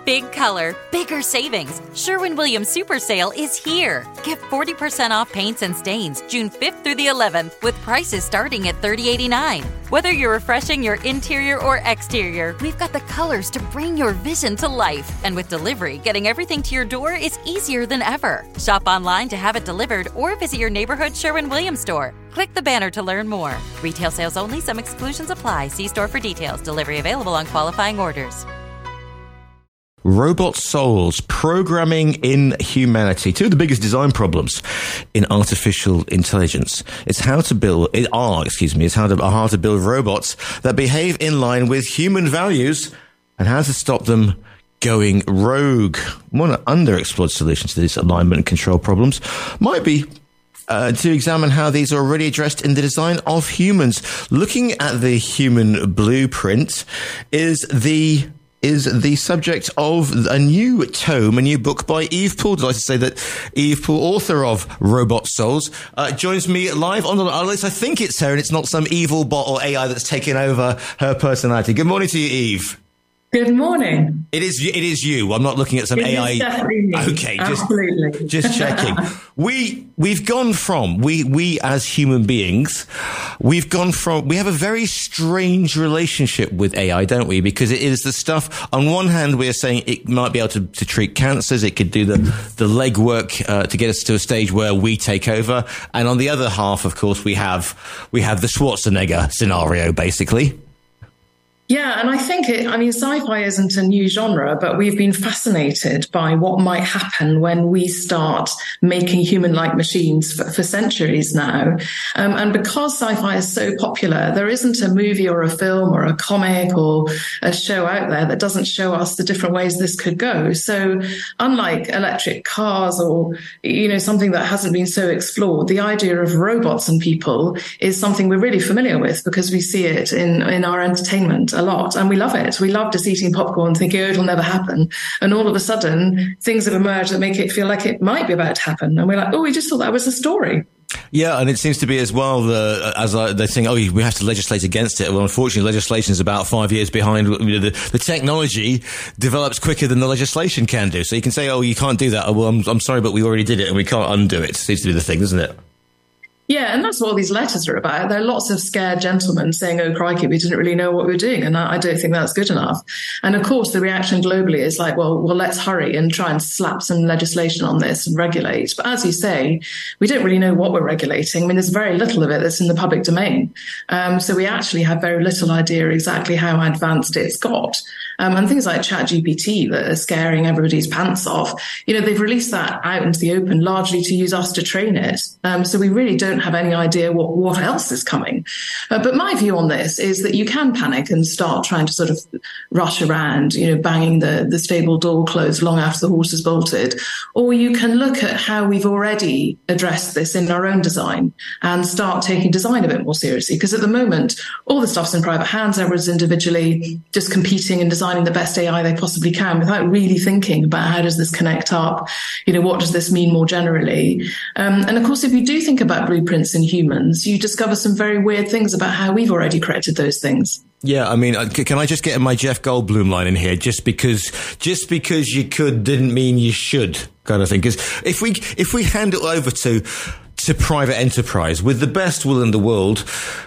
Big color, bigger savings. Sherwin-Williams Super Sale is here. Get 40% off paints and stains June 5th through the 11th with prices starting at $30.89. Whether you're refreshing your interior or exterior, we've got the colors to bring your vision to life. And with delivery, getting everything to your door is easier than ever. Shop online to have it delivered or visit your neighborhood Sherwin-Williams store. Click the banner to learn more. Retail sales only. Some exclusions apply. See store for details. Delivery available on qualifying orders. Robot souls, programming in humanity. Two of the biggest design problems in artificial intelligence. It's how to build robots that behave in line with human values and how to stop them going rogue. One underexplored solution to these alignment and control problems might be to examine how these are already addressed in the design of humans. Looking at the human blueprint is the subject of a new tome, a new book by Eve Poole. I'd like to say that Eve Poole, author of Robot Souls, joins me live on the line. At least I think it's her, and it's not some evil bot or AI that's taken over her personality. Good morning to you, Eve. Good morning. It is you. I'm not looking at some AI. Is definitely me. Okay, absolutely. Just checking. We've gone from we as human beings, we have a very strange relationship with AI, don't we? Because it is the stuff. On one hand, we are saying it might be able to treat cancers. It could do the legwork to get us to a stage where we take over. And on the other half, of course, we have the Schwarzenegger scenario, basically. Yeah, and I think sci-fi isn't a new genre, but we've been fascinated by what might happen when we start making human-like machines for centuries now. And because sci-fi is so popular, there isn't a movie or a film or a comic or a show out there that doesn't show us the different ways this could go. So unlike electric cars or, something that hasn't been so explored, the idea of robots and people is something we're really familiar with because we see it in our entertainment a lot, and we love it. We love just eating popcorn thinking, it'll never happen. And all of a sudden, things have emerged that make it feel like it might be about to happen. And we're like, we just thought that was a story. Yeah, and it seems to be as well, they're saying, we have to legislate against it. Well, unfortunately, legislation is about 5 years behind. The technology develops quicker than the legislation can do. So you can say, you can't do that. Well, I'm sorry, but we already did it and we can't undo it. Seems to be the thing, doesn't it? Yeah, and that's what all these letters are about. There are lots of scared gentlemen saying, oh, crikey, we didn't really know what we were doing. And I don't think that's good enough. And of course, the reaction globally is like, well, let's hurry and try and slap some legislation on this and regulate. But as you say, we don't really know what we're regulating. I mean, there's very little of it that's in the public domain. So we actually have very little idea exactly how advanced it's got. And things like ChatGPT that are scaring everybody's pants off, they've released that out into the open largely to use us to train it. So we really don't have any idea what else is coming. But my view on this is that you can panic and start trying to sort of rush around, banging the stable door closed long after the horse has bolted. Or you can look at how we've already addressed this in our own design and start taking design a bit more seriously. Because at the moment, all the stuff's in private hands, everyone's individually just competing and designing the best AI they possibly can without really thinking about how does this connect up, what does this mean more generally. And of course, if you do think about blueprints in humans, you discover some very weird things about how we've already created those things. Yeah, I mean, can I just get my Jeff Goldblum line in here? Just because you could didn't mean you should, kind of thing. Because if we hand it over to private enterprise with the best will in the world,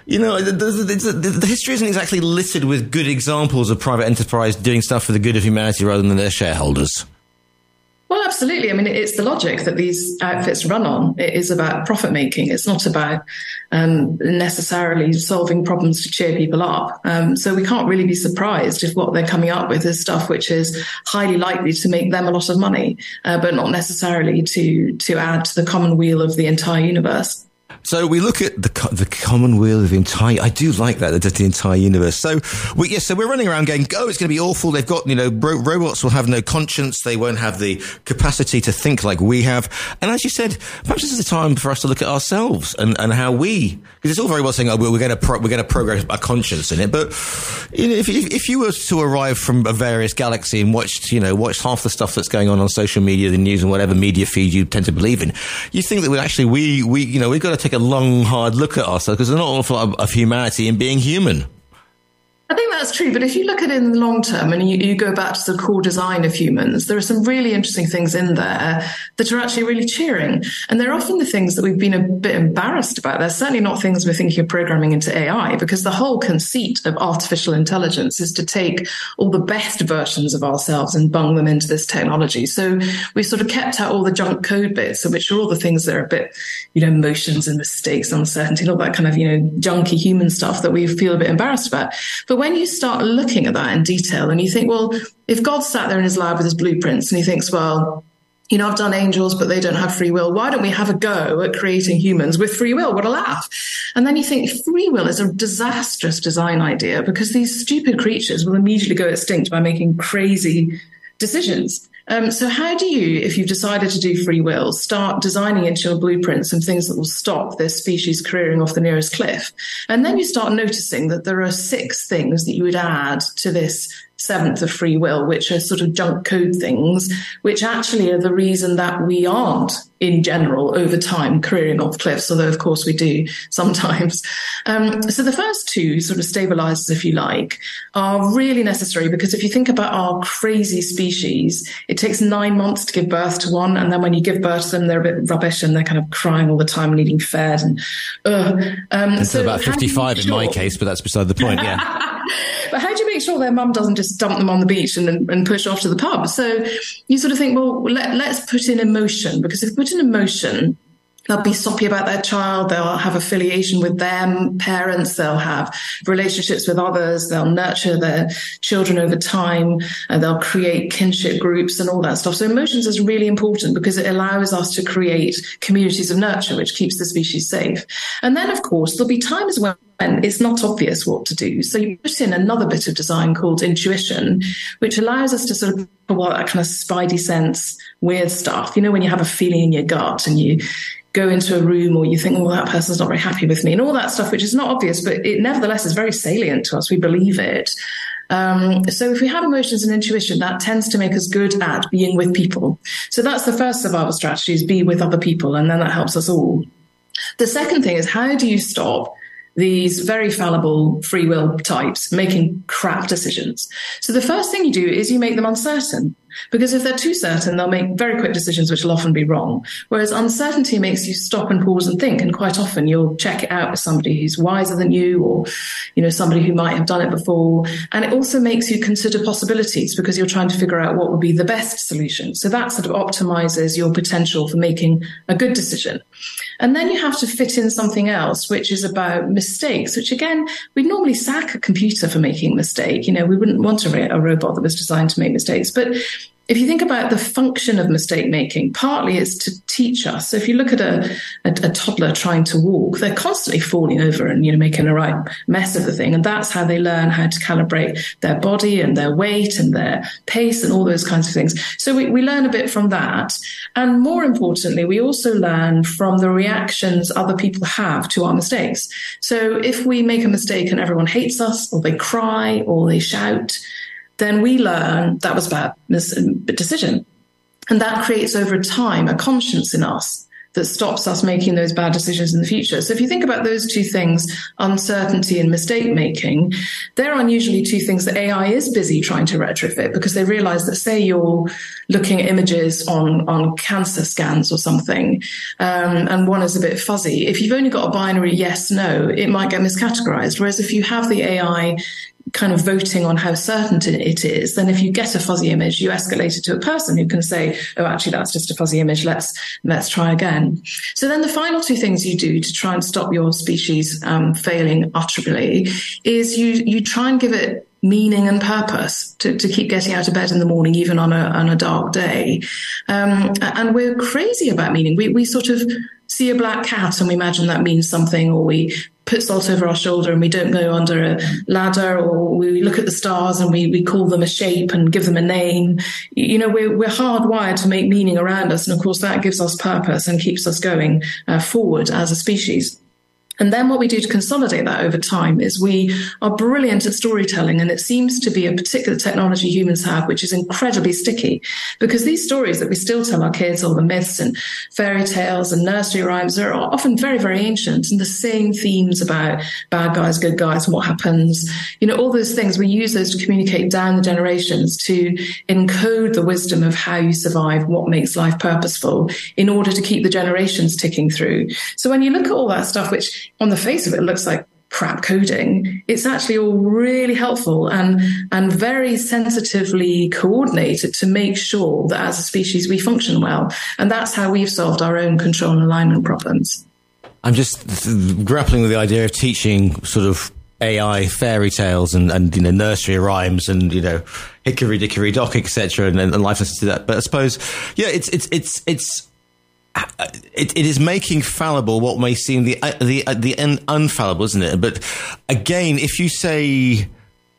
the history isn't exactly littered with good examples of private enterprise doing stuff for the good of humanity rather than their shareholders. Well, absolutely. I mean, it's the logic that these outfits run on. It is about profit making. It's not about necessarily solving problems to cheer people up. So we can't really be surprised if what they're coming up with is stuff which is highly likely to make them a lot of money, but not necessarily to add to the common weal of the entire universe. So we look at the common weal of the entire. I do like that the entire universe. So we're running around going, it's going to be awful. They've got robots will have no conscience. They won't have the capacity to think like we have. And as you said, perhaps this is the time for us to look at ourselves and how we. Because it's all very well saying, we're going to program a conscience in it. But if you were to arrive from a various galaxy and watched half the stuff that's going on social media, the news, and whatever media feed you tend to believe in, you think that we've got to take a long, hard look at ourselves because there's not an awful lot of humanity in being human. I think that's true. But if you look at it in the long term and you go back to the core design of humans, there are some really interesting things in there that are actually really cheering. And they're often the things that we've been a bit embarrassed about. They're certainly not things we're thinking of programming into AI, because the whole conceit of artificial intelligence is to take all the best versions of ourselves and bung them into this technology. So we sort of kept out all the junk code bits, which are all the things that are a bit, emotions and mistakes, uncertainty, all that kind of, junky human stuff that we feel a bit embarrassed about. But when you start looking at that in detail and you think, well, if God sat there in his lab with his blueprints and he thinks, well, I've done angels, but they don't have free will. Why don't we have a go at creating humans with free will? What a laugh. And then you think free will is a disastrous design idea, because these stupid creatures will immediately go extinct by making crazy decisions. So how do you, if you've decided to do free will, start designing into your blueprint some things that will stop this species careering off the nearest cliff? And then you start noticing that there are 6 things that you would add to this 7th of free will, which are sort of junk code things, which actually are the reason that we aren't, in general, over time, careering off cliffs, although, of course, we do sometimes. So the first 2 sort of stabilizers, if you like, are really necessary, because if you think about our crazy species, it takes 9 months to give birth to one, and then when you give birth to them, they're a bit rubbish and they're kind of crying all the time and needing fed. And so about 55 in my case, but that's beside the point, yeah. But how do you make sure their mum doesn't just dump them on the beach and push off to the pub? So you sort of think, well, let's put in emotion, because if we put in emotion, they'll be soppy about their child. They'll have affiliation with their parents. They'll have relationships with others. They'll nurture their children over time. And they'll create kinship groups and all that stuff. So emotions is really important, because it allows us to create communities of nurture, which keeps the species safe. And then, of course, there'll be times when it's not obvious what to do. So you put in another bit of design called intuition, which allows us to sort of pull out that kind of spidey sense, weird stuff. When you have a feeling in your gut and you go into a room, or you think, oh, that person's not very happy with me, and all that stuff, which is not obvious, but it nevertheless is very salient to us. We believe it. So if we have emotions and intuition, that tends to make us good at being with people. So that's the first survival strategy, is be with other people, and then that helps us all. The second thing is, how do you stop these very fallible free will types making crap decisions? So the first thing you do is you make them uncertain, because if they're too certain, they'll make very quick decisions, which will often be wrong. Whereas uncertainty makes you stop and pause and think. And quite often you'll check it out with somebody who's wiser than you, or, somebody who might have done it before. And it also makes you consider possibilities, because you're trying to figure out what would be the best solution. So that sort of optimizes your potential for making a good decision. And then you have to fit in something else, which is about mistakes, which, again, we'd normally sack a computer for making a mistake. We wouldn't want a robot that was designed to make mistakes. But if you think about the function of mistake making, partly it's to teach us. So if you look at a toddler trying to walk, they're constantly falling over and, making a right mess of the thing. And that's how they learn how to calibrate their body and their weight and their pace and all those kinds of things. So we learn a bit from that. And more importantly, we also learn from the reactions other people have to our mistakes. So if we make a mistake and everyone hates us, or they cry, or they shout, then we learn that was a bad decision. And that creates over time a conscience in us that stops us making those bad decisions in the future. So if you think about those 2 things, uncertainty and mistake making, they're unusually 2 things that AI is busy trying to retrofit, because they realize that, say you're looking at images on cancer scans or something, and one is a bit fuzzy. If you've only got a binary yes, no, it might get miscategorized. Whereas if you have the AI kind of voting on how certain it is, then if you get a fuzzy image, you escalate it to a person who can say, oh, actually, that's just a fuzzy image. Let's try again. So then the final 2 things you do to try and stop your species failing utterly is you try and give it meaning and purpose to keep getting out of bed in the morning, even on a dark day. And we're crazy about meaning. We sort of see a black cat and we imagine that means something, or we put salt over our shoulder and we don't go under a ladder, or we look at the stars and we call them a shape and give them a name. We're hardwired to make meaning around us. And of course, that gives us purpose and keeps us going forward as a species. And then what we do to consolidate that over time is we are brilliant at storytelling, and it seems to be a particular technology humans have, which is incredibly sticky, because these stories that we still tell our kids, all the myths and fairy tales and nursery rhymes, are often very, very ancient, and the same themes about bad guys, good guys, what happens, all those things. We use those to communicate down the generations, to encode the wisdom of how you survive, what makes life purposeful, in order to keep the generations ticking through. So when you look at all that stuff, which on the face of it looks like crap coding, it's actually all really helpful and very sensitively coordinated to make sure that as a species we function well. And that's how we've solved our own control and alignment problems. I'm just grappling with the idea of teaching sort of AI fairy tales and nursery rhymes and hickory dickory dock, etc. and life lessons to that. But I suppose it is making fallible what may seem the unfallible, isn't it? But again, if you say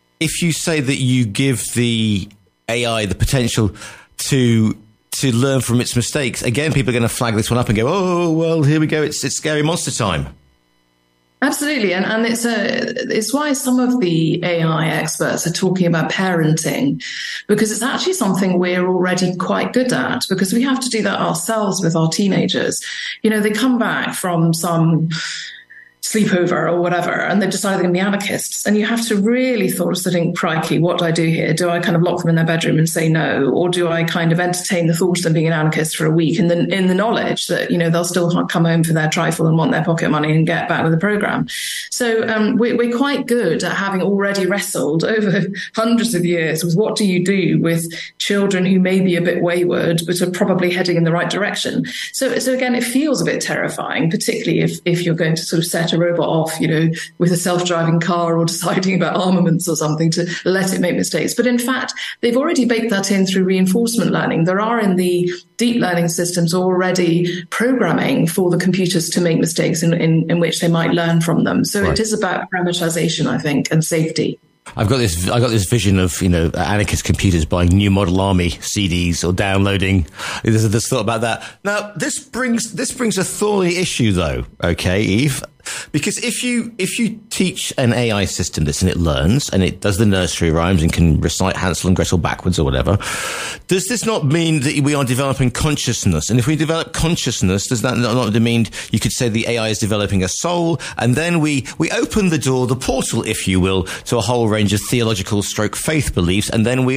that you give the AI the potential to learn from its mistakes, again, people are going to flag this one up and go, oh, well, here we go. It's scary monster time. Absolutely. And it's why some of the AI experts are talking about parenting, because it's actually something we're already quite good at, because we have to do that ourselves with our teenagers. They come back from some sleepover or whatever, and they've decided they're going to be anarchists. And you have to really think, crikey, what do I do here? Do I kind of lock them in their bedroom and say no? Or do I kind of entertain the thought of them being an anarchist for a week in the knowledge that, they'll still come home for their trifle and want their pocket money and get back with the program? So we're quite good at having already wrestled over hundreds of years with what do you do with children who may be a bit wayward, but are probably heading in the right direction. So again, it feels a bit terrifying, particularly if you're going to sort of set a robot off, with a self-driving car or deciding about armaments or something, to let it make mistakes. But in fact, they've already baked that in through reinforcement learning. There are in the deep learning systems already programming for the computers to make mistakes in which they might learn from them. So It is about parameterization, I think, and safety. I got this vision of anarchist computers buying New Model Army CDs or downloading. There's this thought about that. Now this brings a thorny issue though. Okay, Eve, because if you teach an AI system this and it learns and it does the nursery rhymes and can recite Hansel and Gretel backwards or whatever, does this not mean that we are developing consciousness? And if we develop consciousness, does that not mean you could say the AI is developing a soul? And then we open the door, the portal, if you will, to a whole range of theological / faith beliefs, and then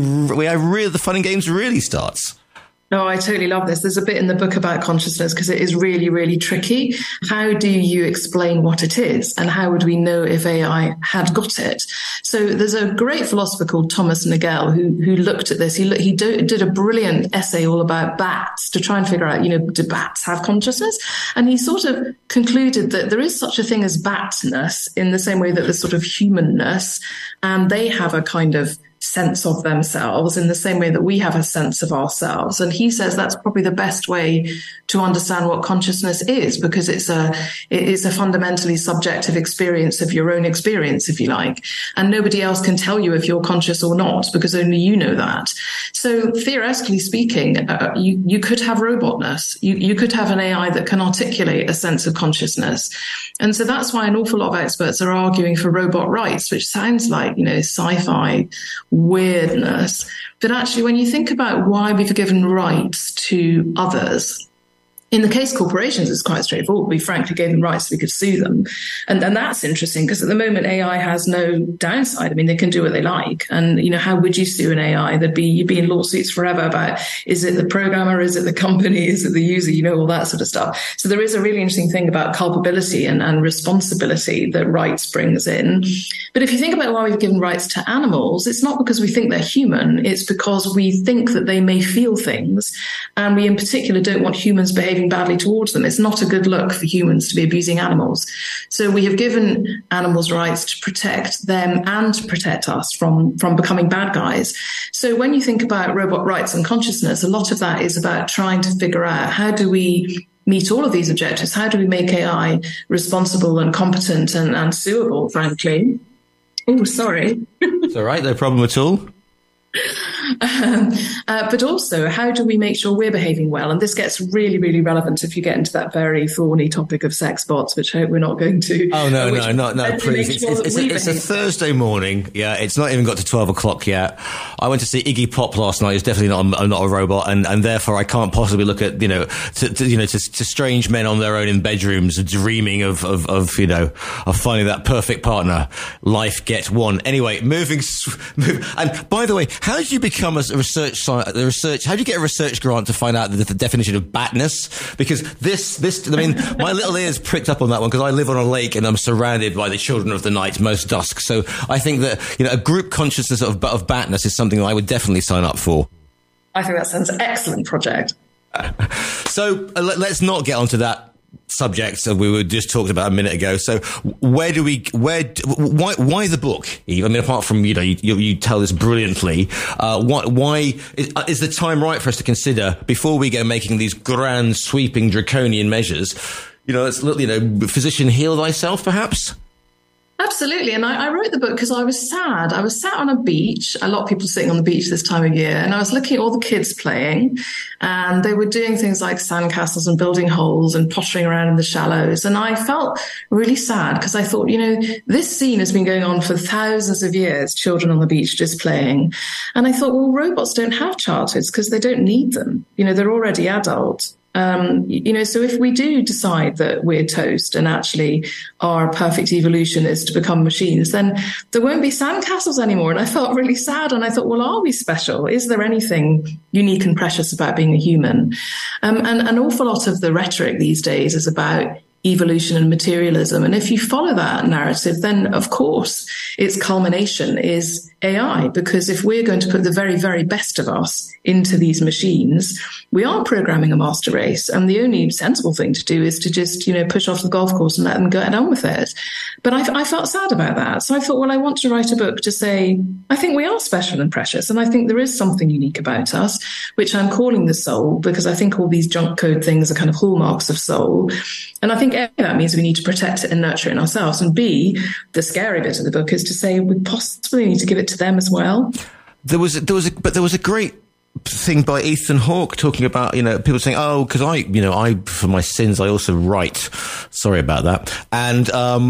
the fun and games really starts. No, I totally love this. There's a bit in the book about consciousness because it is really, really tricky. How do you explain what it is? And how would we know if AI had got it? So there's a great philosopher called Thomas Nagel who looked at this. He did a brilliant essay all about bats to try and figure out, do bats have consciousness? And he sort of concluded that there is such a thing as batness in the same way that there's sort of humanness, and they have a kind of sense of themselves in the same way that we have a sense of ourselves. And he says that's probably the best way to understand what consciousness is, because it is a fundamentally subjective experience of your own experience, if you like. And nobody else can tell you if you're conscious or not, because only you know that. So theoretically speaking, you could have robotness. You could have an AI that can articulate a sense of consciousness. And so that's why an awful lot of experts are arguing for robot rights, which sounds like, sci-fi weirdness. But actually, when you think about why we've given rights to others, in the case of corporations, it's quite straightforward. We frankly gave them rights so we could sue them. And that's interesting because at the moment, AI has no downside. I mean, they can do what they like. And, how would you sue an AI? You'd be in lawsuits forever about, is it the programmer? Is it the company? Is it the user? All that sort of stuff. So there is a really interesting thing about culpability and responsibility that rights brings in. But if you think about why we've given rights to animals, it's not because we think they're human. It's because we think that they may feel things. And we in particular don't want humans behaving badly towards them. It's not a good look for humans to be abusing animals. So we have given animals rights to protect them and to protect us from becoming bad guys. So when you think about robot rights and consciousness, a lot of that is about trying to figure out how do we meet all of these objectives? How do we make AI responsible and competent and suable, frankly? Oh, sorry. It's all right. No problem at all. But also, how do we make sure we're behaving well? And this gets really, really relevant if you get into that very thorny topic of sex bots, which I hope we're not going to. Oh, no, please. It's a Thursday morning. Yeah, it's not even got to 12 o'clock yet. I went to see Iggy Pop last night. He's definitely not a robot, and therefore I can't possibly look at, to strange men on their own in bedrooms dreaming of finding that perfect partner. Life gets one. Anyway, and by the way, how did you become a research? How do you get a research grant to find out the definition of batness? Because my little ears pricked up on that one because I live on a lake and I'm surrounded by the children of the night most dusk. So I think that a group consciousness of batness is something that I would definitely sign up for. I think that sounds an excellent project. So let's not get onto that subjects that we were just talking about a minute ago. So why the book, Eve? I mean, apart from, you tell this brilliantly, why is the time right for us to consider, before we go making these grand sweeping draconian measures, physician, heal thyself, perhaps? Absolutely. And I wrote the book because I was sad. I was sat on a beach, a lot of people sitting on the beach this time of year, and I was looking at all the kids playing, and they were doing things like sandcastles and building holes and pottering around in the shallows. And I felt really sad because I thought, this scene has been going on for thousands of years, children on the beach just playing. And I thought, well, robots don't have childhoods because they don't need them. They're already adult. So if we do decide that we're toast and actually our perfect evolution is to become machines, then there won't be sandcastles anymore. And I felt really sad. And I thought, well, are we special? Is there anything unique and precious about being a human? And an awful lot of the rhetoric these days is about evolution and materialism. And if you follow that narrative, then of course its culmination is AI, because if we're going to put the very, very best of us into these machines, we are programming a master race. And the only sensible thing to do is to just, push off the golf course and let them get on with it. But I felt sad about that. So I thought, well, I want to write a book to say, I think we are special and precious. And I think there is something unique about us, which I'm calling the soul, because I think all these junk code things are kind of hallmarks of soul. And I think A, that means we need to protect it and nurture it in ourselves. And B, the scary bit of the book is to say we possibly need to give it to them as well. There was a great thing by Ethan Hawke talking about, people saying, oh, because I, for my sins, I also write. Sorry about that. And,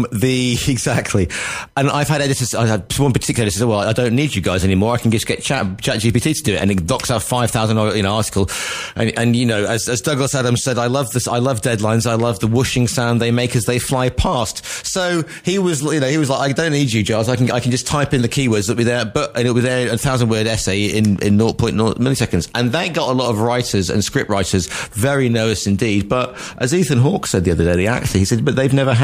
exactly. And I've had editors, I had one particular editor say, well, I don't need you guys anymore. I can just get ChatGPT to do it. And it docks out 5,000, article. And, as Douglas Adams said, I love deadlines. I love the whooshing sound they make as they fly past. So he was like, I don't need you, Giles. I can just type in the keywords that'll be there, and it'll be there, a 1,000-word essay in 0.0 milliseconds. And that got a lot of writers and script writers very nervous indeed. But as Ethan Hawke said the other day, he said, but they've never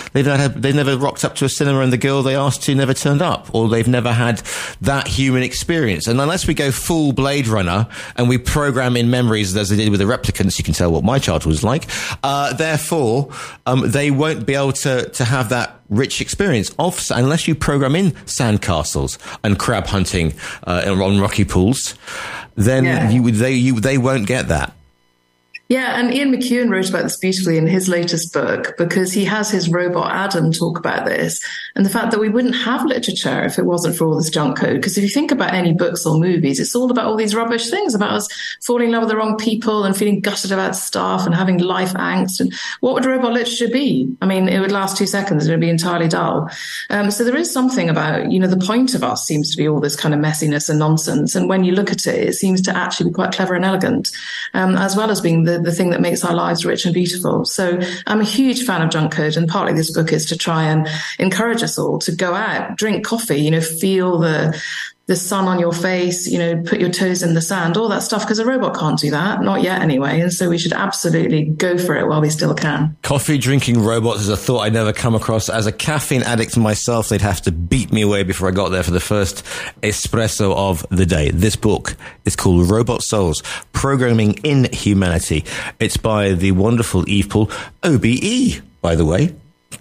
rocked up to a cinema and the girl they asked to never turned up, or they've never had that human experience. And unless we go full Blade Runner and we program in memories as they did with the replicants, you can tell what my childhood was like. Therefore, they won't be able to have that rich experience unless you program in sandcastles and crab hunting on rocky pools. Then they won't get that. Yeah, and Ian McEwan wrote about this beautifully in his latest book, because he has his robot Adam talk about this and the fact that we wouldn't have literature if it wasn't for all this junk code. Because if you think about any books or movies, it's all about all these rubbish things about us falling in love with the wrong people and feeling gutted about stuff and having life angst. And what would robot literature be? I mean, it would last 2 seconds. It would be entirely dull. So there is something about, the point of us seems to be all this kind of messiness and nonsense. And when you look at it, it seems to actually be quite clever and elegant, as well as being the thing that makes our lives rich and beautiful. So I'm a huge fan of junk code, and partly this book is to try and encourage us all to go out, drink coffee, feel the sun on your face, put your toes in the sand, all that stuff, because a robot can't do that, not yet anyway. And so we should absolutely go for it while we still can. Coffee drinking robots is a thought I'd never come across. As a caffeine addict myself, they'd have to beat me away before I got there for the first espresso of the day. This book is called Robot Souls, Programming in Humanity. It's by the wonderful Eve Poole, OBE, by the way.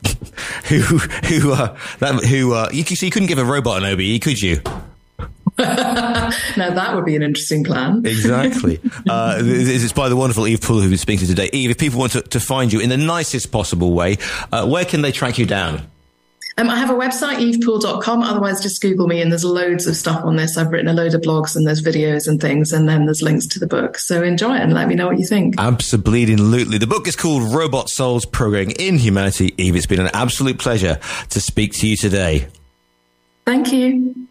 You couldn't give a robot an OBE, could you? Now that would be an interesting plan. Exactly. It's by the wonderful Eve Poole who is speaking today. Eve, if people want to find you in the nicest possible way, where can they track you down? I have a website, evepool.com. Otherwise, just Google me, and there's loads of stuff on this. I've written a load of blogs, and there's videos and things, and then there's links to the book. So enjoy it and let me know what you think. Absolutely. The book is called Robot Souls, Programming in Humanity. Eve, it's been an absolute pleasure to speak to you today. Thank you.